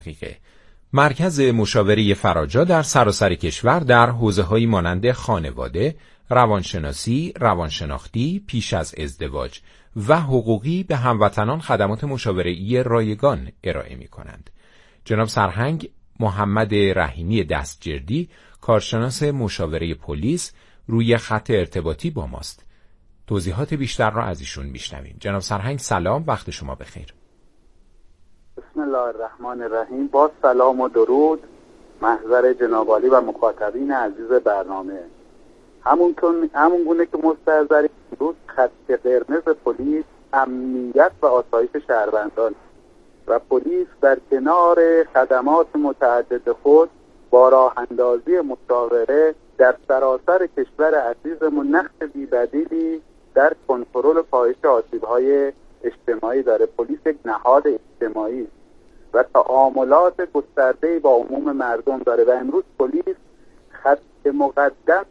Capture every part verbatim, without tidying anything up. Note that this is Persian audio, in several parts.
دقیقه. مرکز مشاوره فراجا در سراسر کشور در حوزه‌هایی مانند خانواده، روانشناسی، روانشناختی، پیش از ازدواج و حقوقی به هموطنان خدمات مشاوره‌ای رایگان ارائه می‌کنند. جناب سرهنگ محمد رحیمی دستجردی، کارشناس مشاوره پلیس، روی خط ارتباطی با ماست. توضیحات بیشتر را از ایشون میشنویم. جناب سرهنگ سلام، وقت شما بخیر. بسم الله الرحمن الرحیم. با سلام و درود محضر جناب عالی و مخاطبین عزیز برنامه. همون همون گونه که مستحضرین امروز خط قرمز پلیس امنیت و آسایش شهروندان و پلیس در کنار خدمات متعدد خود با راه اندازی مشاوره در سراسر کشور عزیزمون نقش بی‌بدیلی در کنترل و کاهش آسیب‌های اجتماعی داره. پلیس یک نهاد اجتماعی و تعاملات گسترده‌ای با عموم مردم داره و امروز پلیس خط مقدم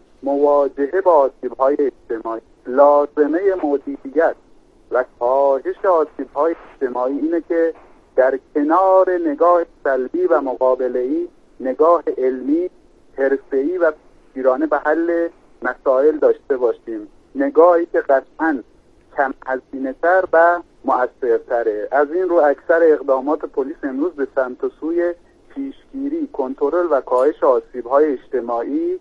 مواجهه با آسیب‌های اجتماعی. لازمه مدیریت و کاهش آسیب‌های اجتماعی اینه که در کنار نگاه سلبی و مقابله‌ای نگاه علمی، حرفه‌ای و پیشگیرانه به حل مسائل داشته باشیم. نگاهی که قطعاً کم هزینه‌تر و مؤثرتره. از این رو اکثر اقدامات پلیس امروز به سمت و سوی پیشگیری، کنترل و کاهش آسیب‌های اجتماعی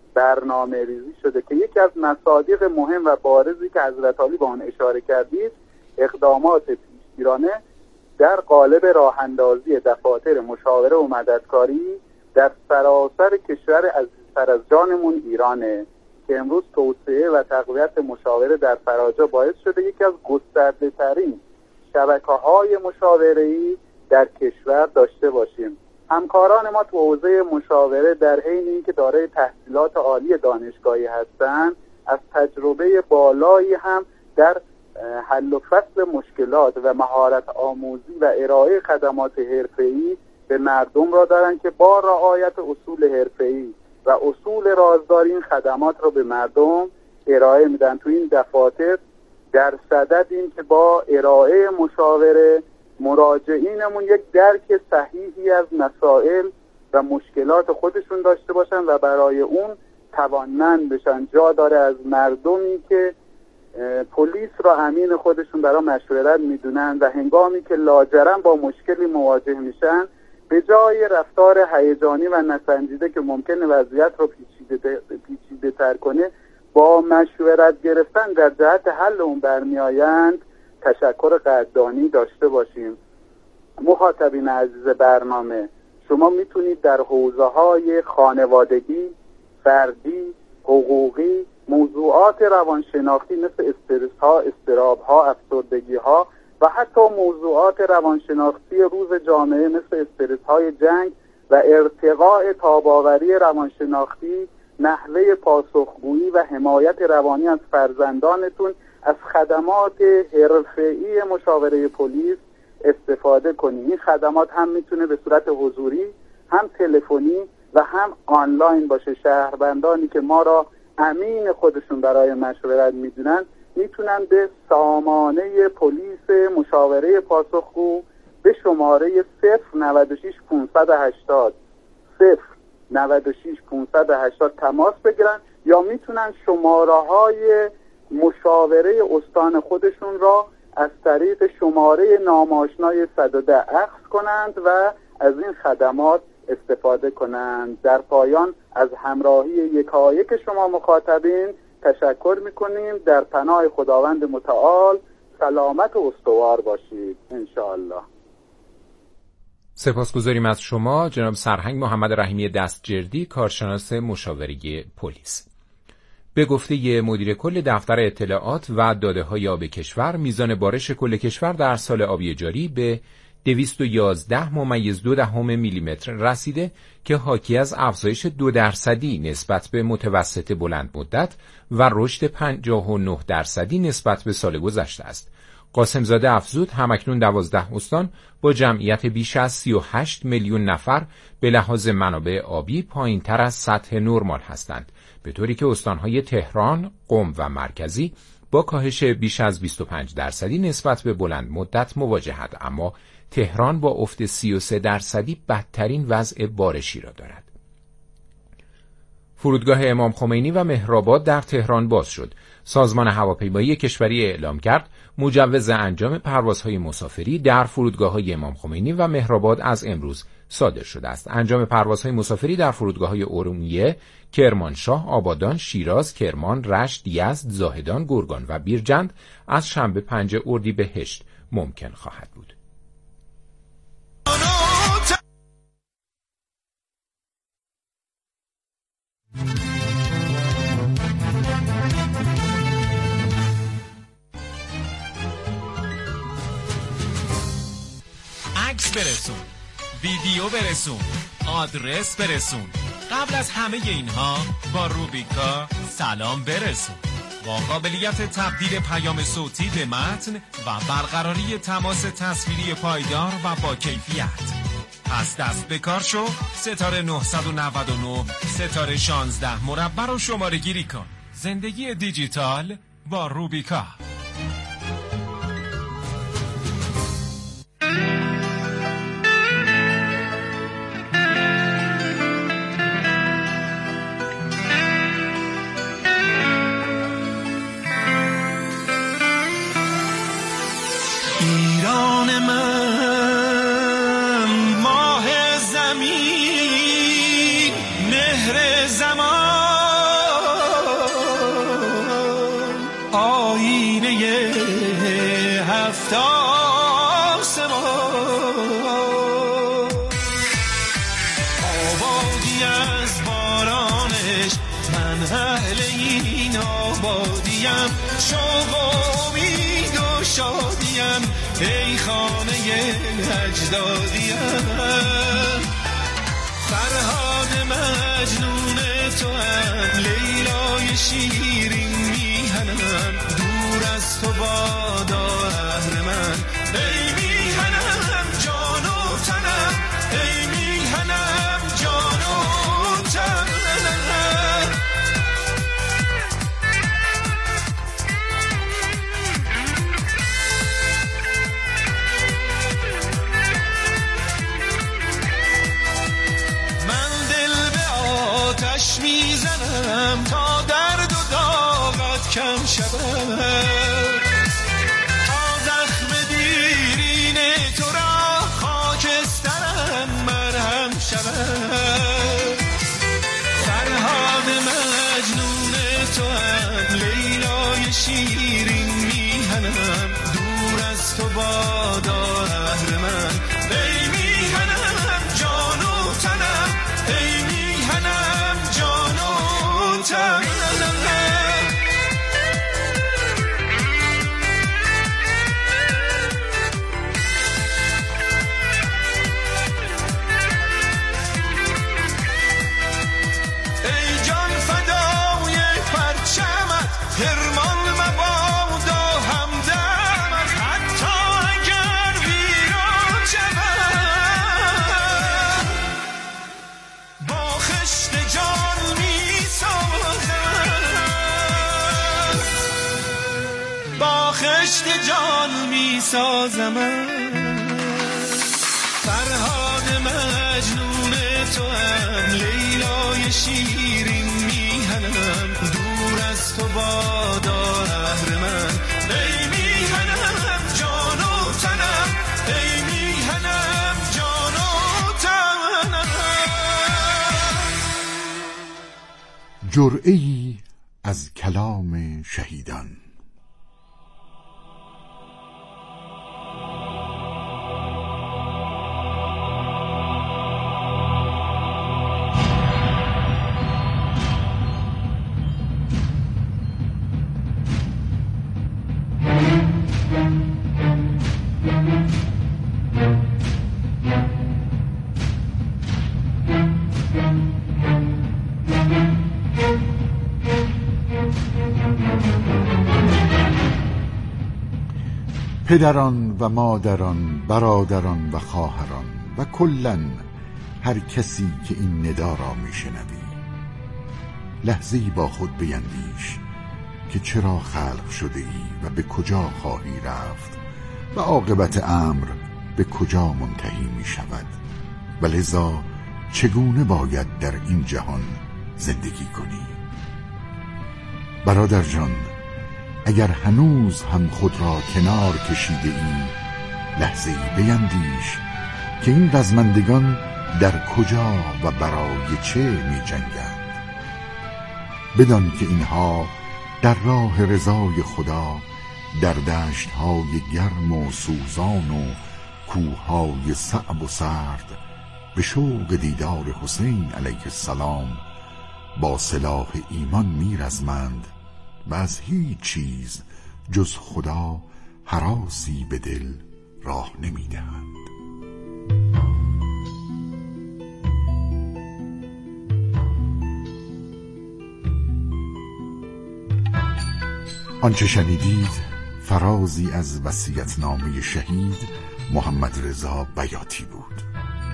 برنامه ریزی شده که یکی از مصادیق مهم و بارزی که حضرت عالی با آن اشاره کردید اقدامات پیشگیرانه در قالب راه اندازی دفاتر مشاوره و مددکاری در سراسر کشور عزیزتر از جانمون ایرانه که امروز توسعه و تقویت مشاوره در فراجا باعث شده یکی از گسترده ترین شبکه‌های مشاوره‌ای در کشور داشته باشیم. همکاران ما تو حوزه مشاوره در حین اینکه دارای تحصیلات عالی دانشگاهی هستند، از تجربه بالایی هم در حل و فصل مشکلات و مهارت آموزی و ارائه خدمات حرفه‌ای به مردم را دارن که با رعایت اصول حرفه‌ای و اصول رازداری این خدمات را به مردم ارائه میدن. تو این دفاتر در صدد این که با ارائه مشاوره مراجعینمون یک درک صحیحی از مسائل و مشکلات خودشون داشته باشن و برای اون توانمند بشن. جا داره از مردمی که پلیس را امین خودشون برای مشورت میدونن و هنگامی که لاجرم با مشکلی مواجه میشن به جای رفتار هیجانی و نسنجیده که ممکنه وضعیت رو پیچیده پیچیده تر کنه، با مشورت گرفتن در جهت حل اون برمیآیند تشکر قدردانی داشته باشیم. مخاطبین عزیز برنامه، شما میتونید در حوزه‌های خانوادگی، فردی، حقوقی، موضوعات روانشناختی مثل استرس ها، اضطراب ها، افسردگی ها و حتی موضوعات روانشناختی روز جامعه مثل استرس های جنگ و ارتقاء تاب‌آوری روانشناختی، نحوه پاسخگویی و حمایت روانی از فرزندانتون از خدمات حرفه‌ای مشاوره پلیس استفاده کنید. این خدمات هم میتونه به صورت حضوری، هم تلفنی و هم آنلاین باشه. شهروندانی که ما را امین خودشون برای مشورت میدونن میتونن به سامانه پلیس مشاوره پاسخگو به شماره صفر نود و شش پانصد و هشتاد صفر نود و شش پانصد و هشتاد تماس بگیرن یا میتونن شماره های مشاوره استان خودشون را از طریق شماره ناماشنای صد و ده اخذ کنند و از این خدمات استفاده کنند. در پایان از همراهی یکایک شما مخاطبین تشکر میکنیم. در پناه خداوند متعال سلامت و استوار باشید انشاءالله. سپاسگزاریم از شما جناب سرهنگ محمد رحیمی دستجردی، کارشناس مشاوره پلیس. به گفته مدیر کل دفتر اطلاعات و داده‌های آب کشور، میزان بارش کل کشور در سال آبی جاری به دویست و یازده ممیز دو دهم میلیمتر رسیده که حاکی از افزایش دو درصدی نسبت به متوسط بلند مدت و رشد پنجاه و نه درصدی نسبت به سال گذشته است. قاسمزاده افزود همکنون دوازده استان با جمعیت بیش از سی و هشت میلیون نفر به لحاظ منابع آبی پایین تر از سطح نرمال هستند، به طوری که استانهای تهران، قم و مرکزی با کاهش بیش از بیست و پنج درصدی نسبت به بلند مدت مواجهند، اما تهران با افت سی و سه درصدی بدترین وضع بارشی را دارد. فرودگاه امام خمینی و مهرآباد در تهران باز شد. سازمان هواپیمایی کشوری اعلام کرد مجوز انجام پروازهای مسافری در فرودگاه‌های امام خمینی و مهرآباد از امروز صادر شده است. انجام پروازهای مسافری در فرودگاه‌های ارومیه، کرمانشاه، آبادان، شیراز، کرمان، رشت، یزد، زاهدان، گرگان و بیرجند از شنبه پنج اردیبهشت ممکن خواهد بود. عکس برسون، ویدیو برسون، آدرس برسون. قبل از همه اینها با روبیکا سلام برسون. با قابلیت تبدیل پیام صوتی به متن و برقراری تماس تصویری پایدار و با کیفیت. پس دست به کار شو، ستاره نه نه نه ستاره شانزده مربع رو شماره گیری کن. زندگی دیجیتال با روبیکا. ایران من، ماه زمین، مهر زمان، آینه هفت آسمان، آبادی از بارانش، من اهل این آبادیم، شوق و امید و شادیم، ای خانه اجدادیم. فرهاد مجنون تو هم، لیلای شیرین میهنم، دور از تو بادا اهرمن، ای میهنم جان و تنم، ای میهنم جان و تنم. میزنم تا درد و داغت کم شود، تا زخم دیرین تو را خاکسترم مرهم شود. فرهاد مجنون تو هم، لیلای شیرین میهنم، دور از تو بادا اهرمن، ای میهنم جان و تنم، ای میهنم جان و تنم. ای جان فدای پرچمت، حرمان مبادا همدمت، حتی اگر ویران شود، با خشت جان می سازم، با خشت جان می سازم. فرهاد مجنون تو هم، لیلای شیرین میهنم، دور از تو بادا اهرمن، ای میهنم جان و تنم، ای میهنم جان و تنم. جرعه‌ای از کلام شهیدان. پدران و مادران، برادران و خواهران و کلن هر کسی که این ندا را میشنوی، لحظه‌ای با خود بیندیش که چرا خلق شده ای و به کجا خواهی رفت و عاقبت امر به کجا منتهی می شود و لذا چگونه باید در این جهان زندگی کنی؟ برادر جان، اگر هنوز هم خود را کنار کشیده ای، لحظه ای بیندیش که این رزمندگان در کجا و برای چه می جنگند. بدان که اینها در راه رضای خدا در دشت‌های گرم و سوزان و کوه‌های صعب و سرد به شوق دیدار حسین علیه السلام با سلاح ایمان می‌رزمند و از هیچ چیز جز خدا هراسی به دل راه نمی‌دهند. آنچه شنیدید فرازی از وصیت‌نامه شهید محمد رضا بیاتی بود.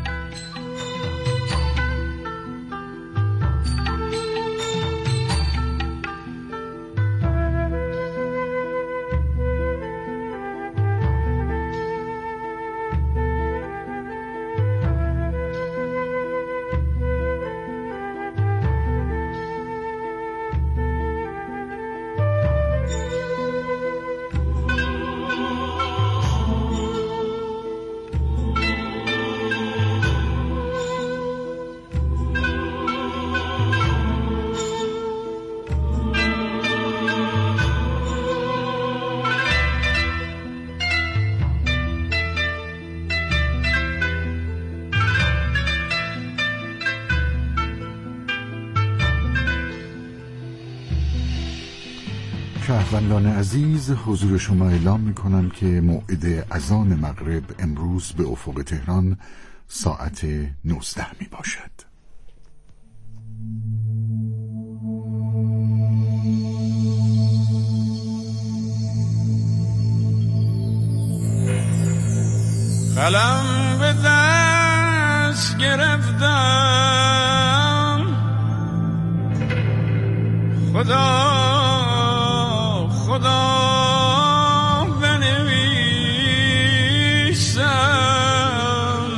شهروندان عزیز، حضور شما اعلام می کنم که موعد اذان مغرب امروز به افق تهران ساعت نوزده می باشد. قلم به دست گرفتم، خدا خدا بنویسم،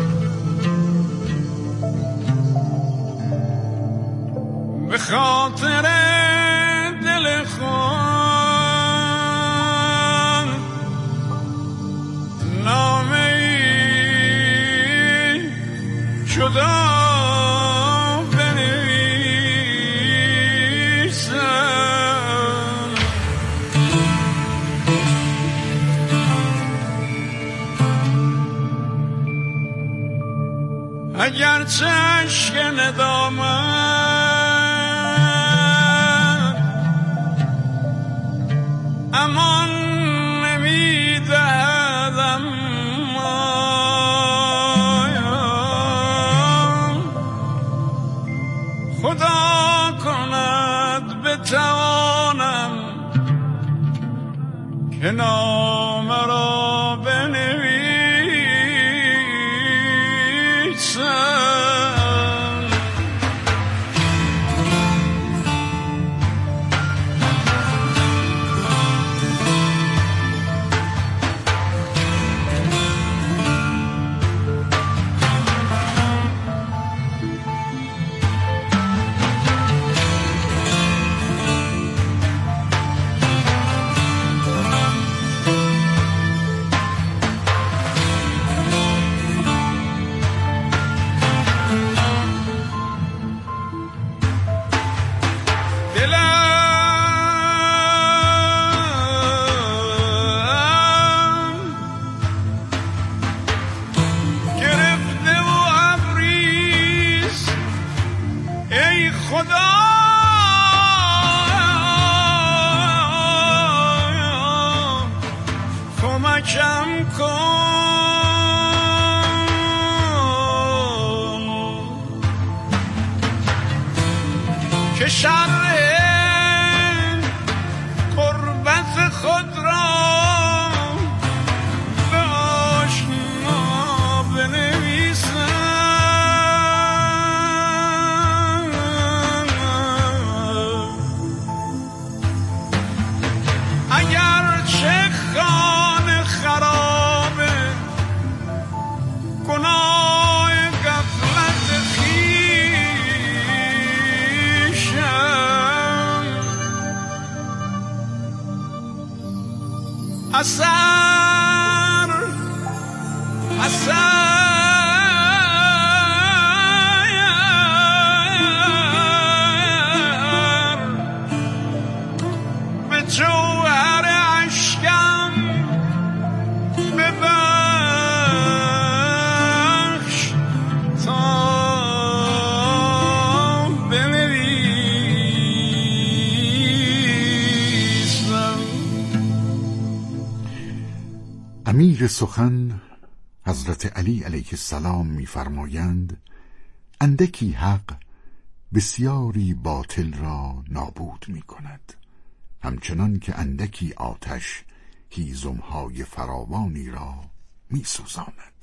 به خاطر دل خود نامه‌ای جدا اگر چشک ندامت امان نمیدهد، اما خدا کند بتوانم که نامه را بنویسم. کم کن که شر قربت خود را به آشنا بنویسم. اگر چه خانه خرابه سیر سخن حضرت علی علیه السلام می‌فرمایند اندکی حق بسیاری باطل را نابود می‌کند، همچنان که اندکی آتش هیزم‌های فراوانی را می‌سوزاند.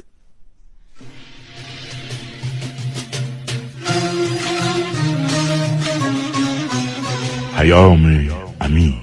پیام امیر.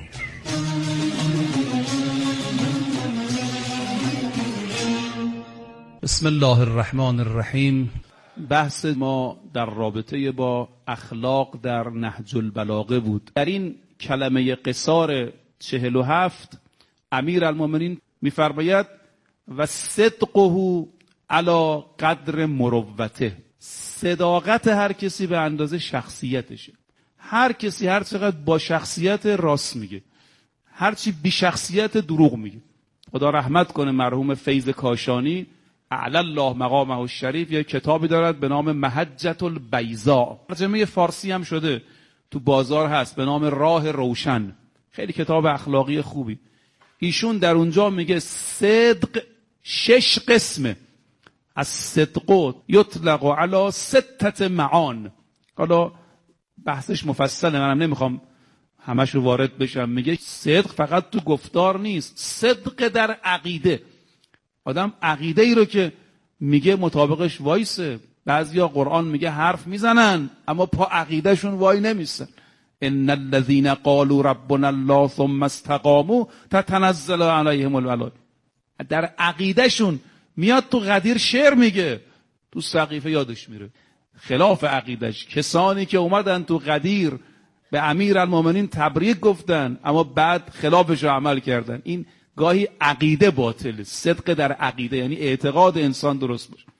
بسم الله الرحمن الرحیم. بحث ما در رابطه با اخلاق در نهج البلاغه بود. در این کلمه قصار چهل و هفت امیرالمومنین می‌فرماید و صدقه علی قدر مروته، صداقت هر کسی به اندازه شخصیتشه. هر کسی هر چقدر با شخصیت راست میگه، هر چی بی شخصیت دروغ میگه. خدا رحمت کنه مرحوم فیض کاشانی اعلی الله مقامه الشریف، یه کتابی دارد به نام محجة البیضاء، ترجمه فارسی هم شده، تو بازار هست، به نام راه روشن. خیلی کتاب اخلاقی خوبی. ایشون در اونجا میگه صدق شش قسمه. از صدق یطلق علی ستت معان. حالا بحثش مفصله، منم نمیخوام همش رو وارد بشم. میگه صدق فقط تو گفتار نیست، صدق در عقیده. آدم عقیده ای رو که میگه مطابقش وایسه. بعضیا قرآن میگه حرف میزنن اما پا عقیده شون وای نمیسن. ان الذين قالوا ربنا الله ثم استقاموا تتنزل عليهم الملائكه. در عقیده شون میاد تو غدیر شعر میگه، تو سقیفه یادش میره. خلاف عقیدش کسانی که اومدن تو غدیر به امیرالمومنین تبریک گفتن اما بعد خلافش رو عمل کردن. این گاهی عقیده باطله. صدق در عقیده یعنی اعتقاد انسان درست باشه.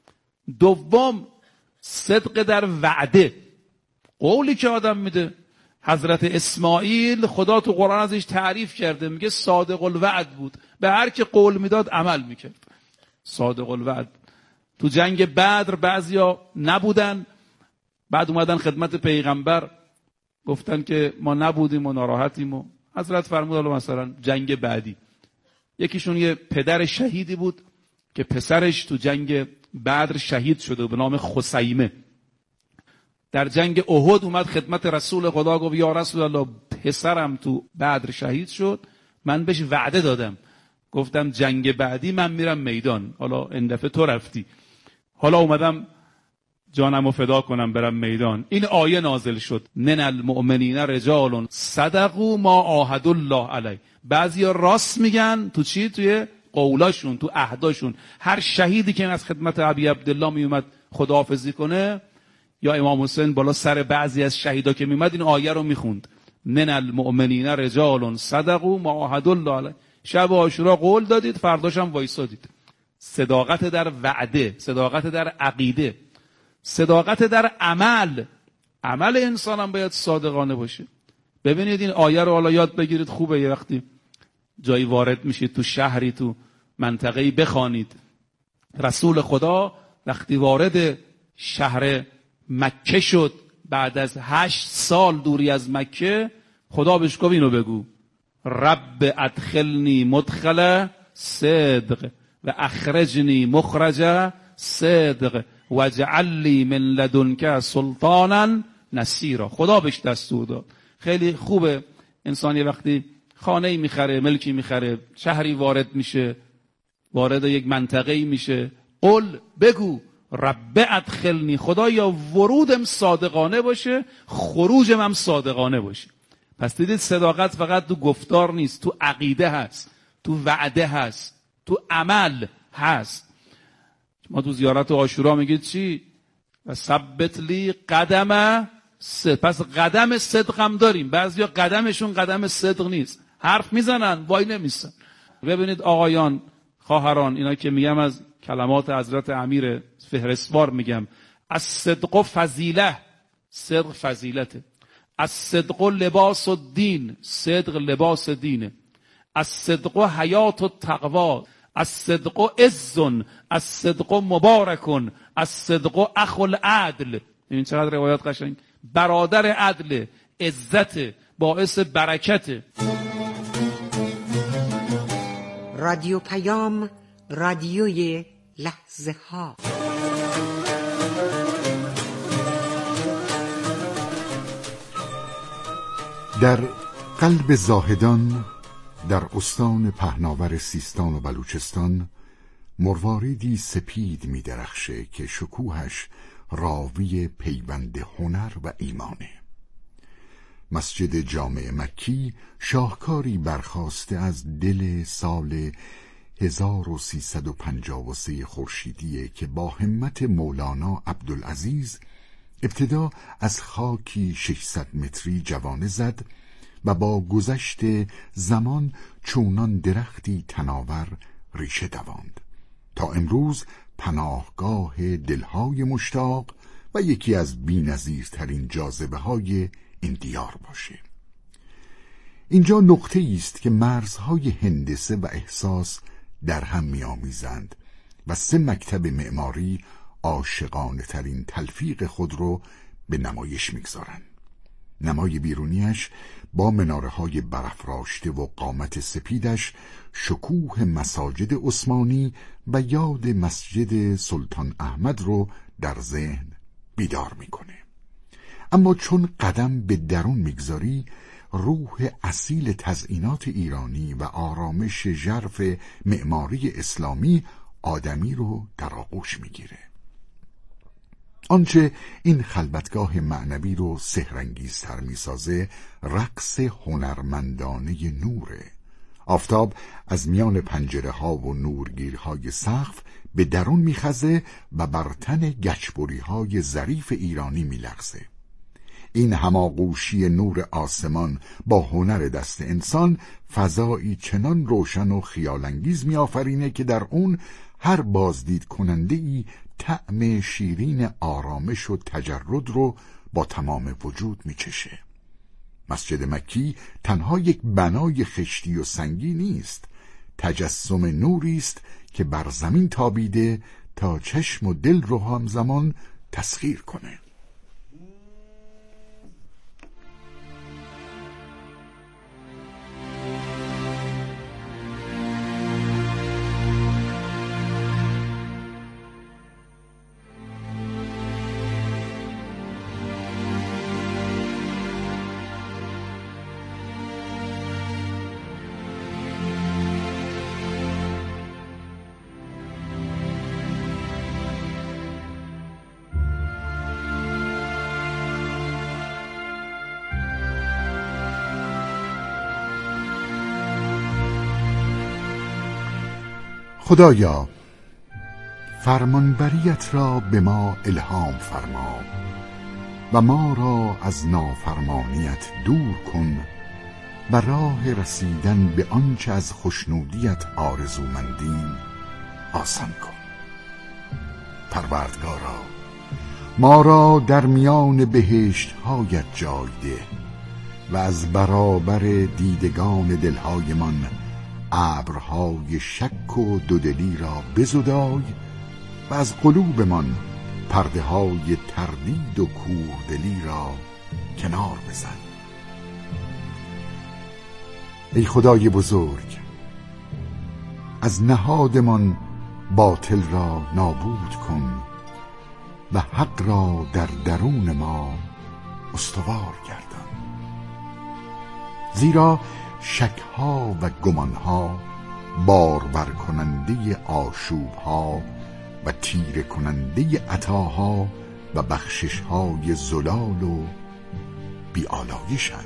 دوم صدق در وعده، قولی که آدم میده. حضرت اسماعیل خدا تو قرآن ازش تعریف کرده، میگه صادق الوعد بود، به هر که قول میداد عمل میکرد. صادق الوعد. تو جنگ بدر بعضیا نبودن، بعد اومدن خدمت پیغمبر گفتن که ما نبودیم و ناراحتیم و حضرت فرمود مثلا جنگ بعدی. یکیشون یه پدر شهیدی بود که پسرش تو جنگ بدر شهید شده به نام خسیمه. در جنگ احد اومد خدمت رسول خدا گفت یا رسول الله پسرم تو بدر شهید شد، من بهش وعده دادم، گفتم جنگ بعدی من میرم میدان، حالا این دفعه تو رفتی، حالا اومدم جانمو فدا کنم برم میدان. این آیه نازل شد من المؤمنین رجال صدقوا ما عاهدوا الله علیه. بعضیا راست میگن تو چی؟ توی قولاشون، تو عهداشون. هر شهیدی که از خدمت ابی عبدالله میومد خداحافظی کنه یا امام حسین بالا سر بعضی از شهیدا که میومد این آیه رو میخوند من المؤمنین رجال صدقوا ما عاهدوا الله علیه. شب عاشورا قول دادید، فرداش هم وایسادید. صداقت در وعده، صداقت در عقیده، صداقت در عمل. عمل انسان هم باید صادقانه باشه. ببینید این آیه رو حالا یاد بگیرید، خوبه یه وقتی جایی وارد میشید تو شهری تو منطقه‌ای بخوانید. رسول خدا وقتی وارد شهر مکه شد بعد از هشت سال دوری از مکه، خدا بهش گفت اینو بگو رب ادخلنی مدخل صدق و اخرجنی مخرج صدق واجعل لی من لدنک سلطانا نصیرا. خدا بهش دستور داد. خیلی خوبه انسانی وقتی خانه‌ای میخره، ملکی میخره، شهری وارد میشه، وارد یک منطقه‌ای میشه، قل بگو رب ادخلنی، خدایا ورودم صادقانه باشه، خروجم هم صادقانه باشه. پس دیدید صداقت فقط تو گفتار نیست، تو عقیده هست، تو وعده هست، تو عمل هست. ما تو زیارت عاشورا میگید چی؟ و ثبت لی قدم صدق. پس قدم صدق هم داریم. بعضیا قدمشون قدم صدق نیست، حرف میزنن وای نمیسن. ببینید آقایان، خواهران، اینا که میگم از کلمات حضرت امیر فهرستوار میگم، از صدق فضیله، صدق فضیلته. از صدق لباس الدین، صدق لباس دینه. از صدق حیات التقوا، از صدق عزن، از صدق مبارکن، از صدق اخو العدل. این چقدر روایات قشنگ. برادر عدل، عزت، باعث برکت. رادیو پیام رادیوی لحظه ها. در قلب زاهدان در استان پهناور سیستان و بلوچستان مرواریدی سپید می درخشه که شکوهش راوی پیوند هنر و ایمانه. مسجد جامع مکی شاهکاری برخاسته از دل سال هزار و سیصد و پنجاه و سه خورشیدیه که با همت مولانا عبدالعزیز ابتدا از خاکی ششصد متری جوانه زد و با گذشت زمان چونان درختی تناور ریشه دواند تا امروز پناهگاه دلهای مشتاق و یکی از بی‌نظیرترین جاذبه های این دیار باشه. اینجا نقطه‌ای است که مرزهای هندسه و احساس در هم می‌آمیزند و سه مکتب معماری عاشقانه ترین تلفیق خود رو به نمایش می‌گذارند. نمای بیرونیش با مناره‌های برافراشته و قامت سپیدش شکوه مساجد عثمانی و یاد مسجد سلطان احمد رو در ذهن بیدار می‌کنه. اما چون قدم به درون می‌گذاری، روح اصیل تزئینات ایرانی و آرامش ژرف معماری اسلامی آدمی رو در آغوش می‌گیره. آنچه این خلوتگاه معنوی رو سحرانگیزتر می‌سازه رقص هنرمندانه نوره. آفتاب از میان پنجره ها و نورگیرهای سقف به درون میخزه و بر تن گچبری های ظریف ایرانی میلغزه. این هماغوشی نور آسمان با هنر دست انسان فضایی چنان روشن و خیالانگیز میآفرینه که در اون هر بازدید کننده‌ای طعم شیرین آرامش و تجرد رو با تمام وجود میچشه. مسجد مکی تنها یک بنای خشتی و سنگی نیست، تجسم نوری است که بر زمین تابیده تا چشم و دل رو همزمان تسخیر کنه. خدایا فرمانبریت را به ما الهام فرما و ما را از نافرمانیت دور کن و راه رسیدن به آنچه از خوشنودیت آرزومندیم آسان کن. پروردگارا ما را در میان بهشت هایت جای ده و از برابر دیدگان دلهایمان ابرهای شک و دودلی را بزدای و از قلوبمان پرده های تردید و کوردلی را کنار بزن. ای خدای بزرگ، از نهادمان باطل را نابود کن و حق را در درون ما استوار گردان، زیرا شکها و گمانها بارور کننده آشوبها و تیره کننده عطاها و بخششهای زلال و بی‌آلایشند.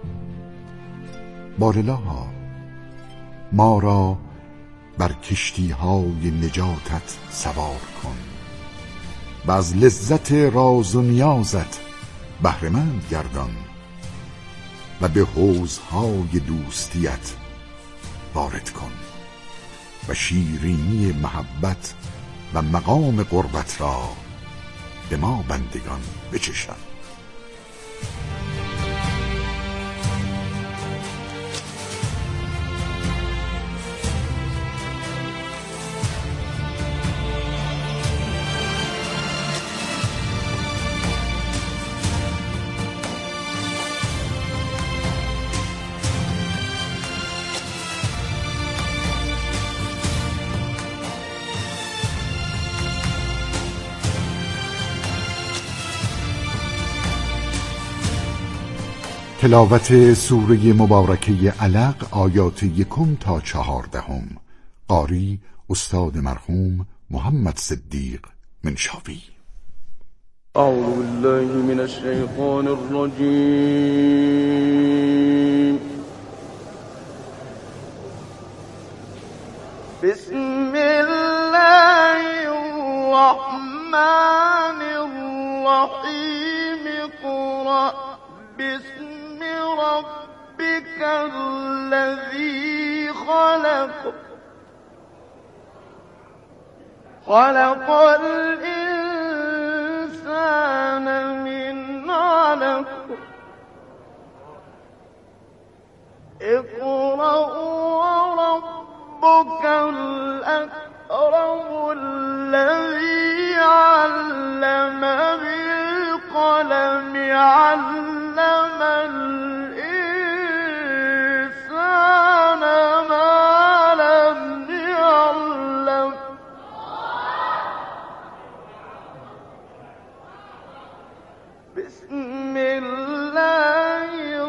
بارالها ما را بر کشتیهای نجاتت سوار کن و از لذت راز و نیازت بهره‌مند گردان و به حوضهای دوستیت وارد کن و شیرینی محبت و مقام قربت را به ما بندگان بچشان. تلاوت سوره مبارکه علق آیات یکم تا چهاردهم. قاری استاد مرحوم محمد صدیق منشاوی. اعوذ بالله من الشیطان الرجیم. بسم الله الرحمن الرحیم. اقرأ بسم ربك الذي خلق خلق الإنسان من علق. اقرأ وربك الأكرم الذي علم بالقلم علم الإنسان ما لم يعلم. بسم الله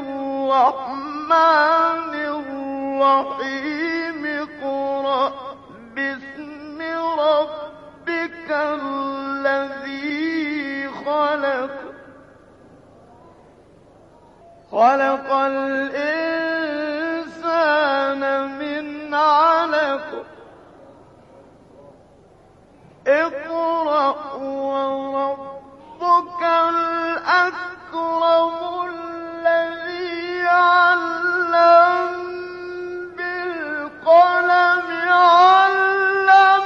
الرحمن الرحيم. اقرأ باسم ربك الذي خلق خلق الإنسان من علق. اقرأ وربك الأكرم الذي علم بالقلم علم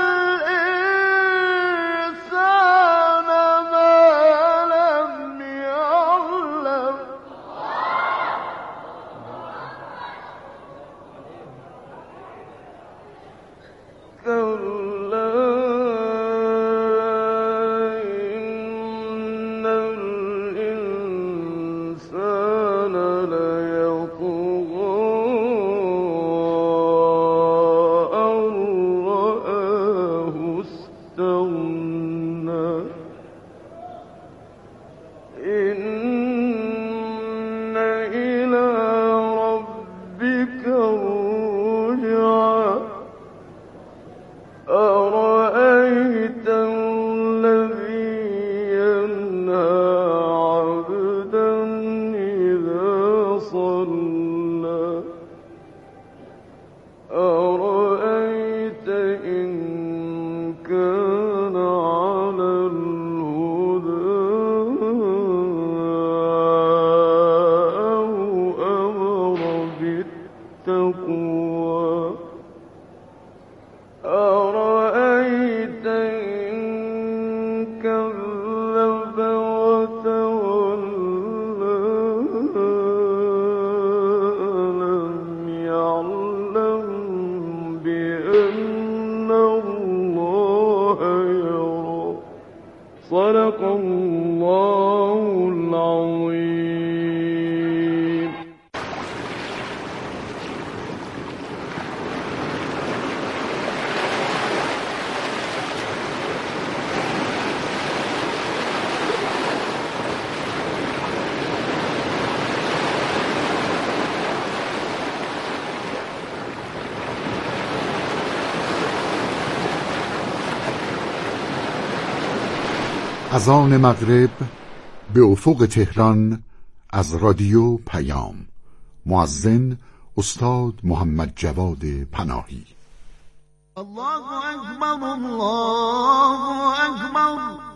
الإنسان ما لم يعلم. كلا إن الإنسان ليطغى أن رآه استغنى. إن إلى ربك الرجعى. أرأيت الذي ينهى عبدا إذا صلى. أرأيت إن كان على الهدى أو أمر بالتقوى. أرأيت إن كذب وتولى. ألم يعلم بأن الله يرى. صدق الله العظيم. اذان مغرب به افق تهران از رادیو پیام. مؤذن استاد محمد جواد پناهی. الله اکبر الله اکبر.